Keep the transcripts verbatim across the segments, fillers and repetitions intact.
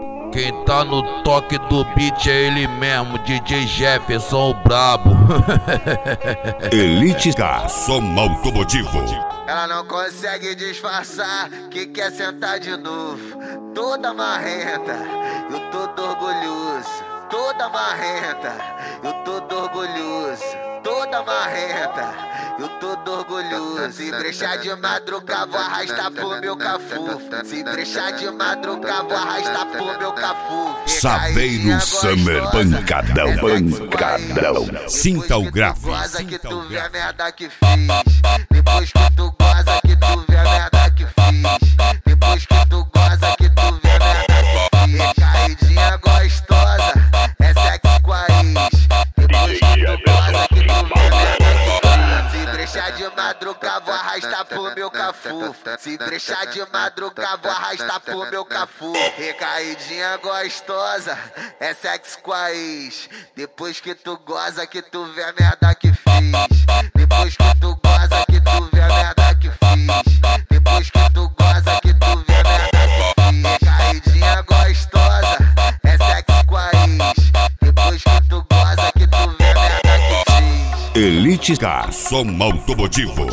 Quem tá no toque do beat é ele mesmo, D J Jefferson o brabo. Elite K, som automotivo. Ela não consegue disfarçar que quer sentar de novo. Toda marrenta, eu todo orgulhoso. Toda marrenta, eu todo orgulhoso. Toda marrenta, eu todo orgulhoso. Se brechar de madrugada, vou arrastar pro meu cafu. Se brechar de madrugada, vou arrastar pro meu cafu. Saveiro Summer, pancadão, pancadão. Sinta o grave. Goza que tu vê a merda que fiz. Depois que tu goza que tu vê a merda que fiz. Depois que tu goza que tu vê a merda que fiz. Recaidinha gostosa, é sexy com a ex. Depois que tu goza que tu vê a merda que fiz. Se brechar de madrugada, vou arrastar pro meu cafu. Se brechar de madrugada, vou arrastar pro meu cafu. Recaidinha gostosa, é sexy com a ex. Depois que tu goza que tu vê a merda que fiz. Depois que tu goza que tu vê a merda que fiz. Depois que tu goza que tu vê a merda que fiz. Recaidinha gostosa, é sexy com a ex. Depois que tu goza que tu vê a merda que fiz. Elite K, som automotivo.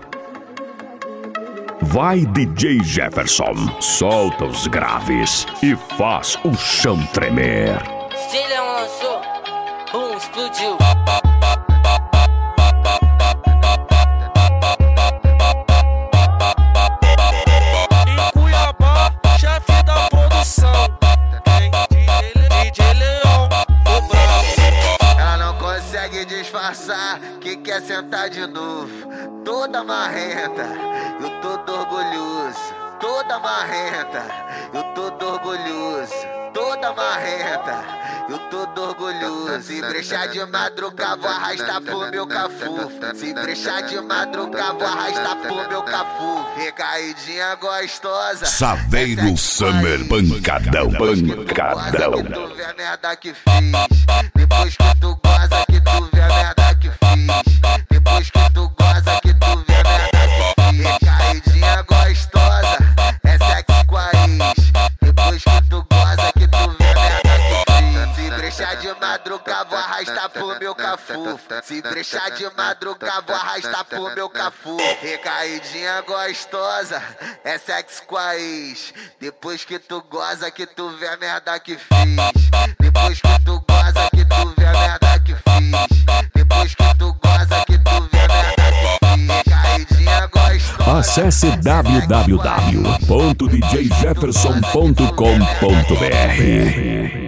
Vai D J Jefferson, solta os graves e faz o chão tremer. Stilha lançou, boom, explodiu. Em Cuiabá, chefe da produção, tem D J Leão, o brabo. Ela não consegue disfarçar que quer sentar de novo. Toda marrenta, eu todo orgulhoso. Toda marrenta, eu todo orgulhoso. Toda marrenta, eu todo orgulhoso. Se brechar de madrugada, vou arrastar pro meu cafu. Se brechar de madrugada, vou arrastar pro meu cafu. Recaidinha gostosa, Saveiro Summer, pancadão, pancadão. que tu vê a merda que fiz. Depois que tu goza que tu vê a merda que fiz. Depois que tu goza que tu vê a merda que fiz. Recaidinha gostosa, é sexy com a ex. Depois que tu goza que tu vê a merda que fiz. Se brechar de madrugada, vou arrastar pro meu cafu. Se brechar de madrugada, vou arrastar pro meu cafu. Recaidinha gostosa, é sexy com a ex. Depois que tu goza que tu vê a merda que fiz. Depois que tu goza que tu vê a merda que fiz. Depois que tu goza que tu vê a merda que fiz. Recaidinha gostosa. Acesse w w w ponto d j jefferson ponto com ponto b r.